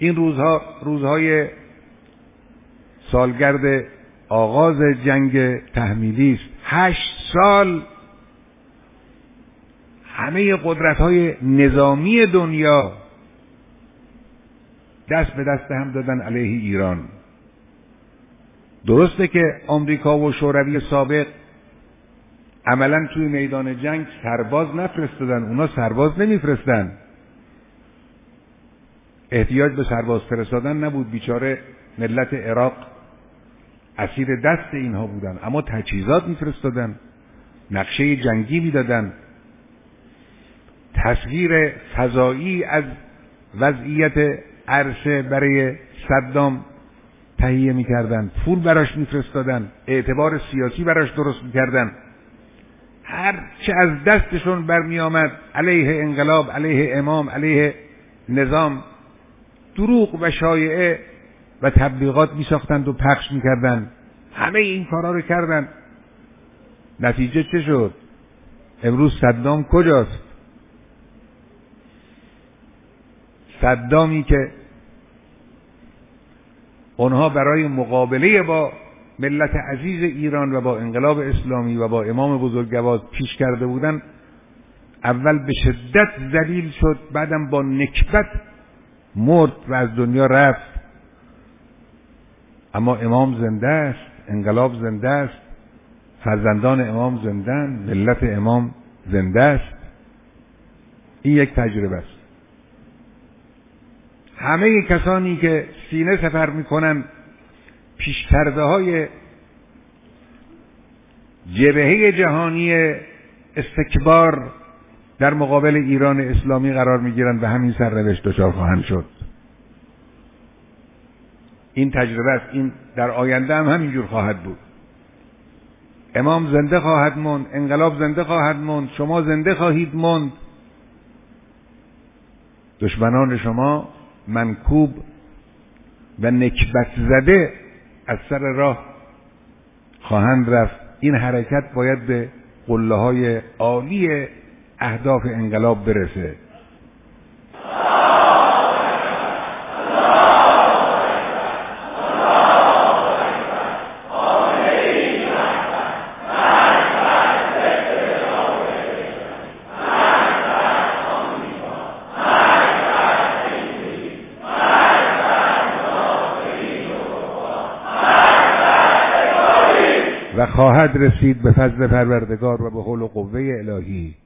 این روزهای سالگرد آغاز جنگ تحمیلی است. 8 سال همه قدرت‌های نظامی دنیا دست به دست هم دادن علیه ایران. درسته که آمریکا و شوروی سابق عملاً توی میدان جنگ سرباز نفرستادن، اونا سرباز نمیفرستن، احتیاج به سرباز فرستادن نبود، بیچاره ملت عراق اسیر دست اینها بودن، اما تجهیزات میفرستادن، نقشه جنگی میدادن، تصویر فضایی از وضعیت عرصه برای صدام تهیه میکردن، پول براش میفرستادن، اعتبار سیاسی براش درست میکردن. هر چه از دستشون برمی آمد علیه انقلاب، علیه امام، علیه نظام، دروغ و شایعه و تبلیغات می ساختند و پخش می کردند. همه این کارا رو کردند. نتیجه چه شد؟ امروز صدام کجاست؟ صدامی که اونها برای مقابله با ملت عزیز ایران و با انقلاب اسلامی و با امام بزرگوار پیش کرده بودند، اول به شدت ذلیل شد، بعدم با نکبت مرد و از دنیا رفت. اما امام زنده است، انقلاب زنده است، فرزندان امام زنده‌اند، ملت امام زنده است. این یک تجربه است. همه کسانی که سینه سپر میکنن پیشکرده های جبهه جهانی استکبار در مقابل ایران اسلامی قرار میگیرند و همین سرنوشت دچار خواهند شد. این تجربه است. این در آینده هم همینجور خواهد بود. امام زنده خواهد موند، انقلاب زنده خواهد موند، شما زنده خواهید موند. دشمنان شما منکوب و نکبت زده از سر راه خواهند رفت. این حرکت باید به قله‌های عالی اهداف انقلاب برسه. و خواهد رسید به فضل پروردگار و به حول و قوه الهی.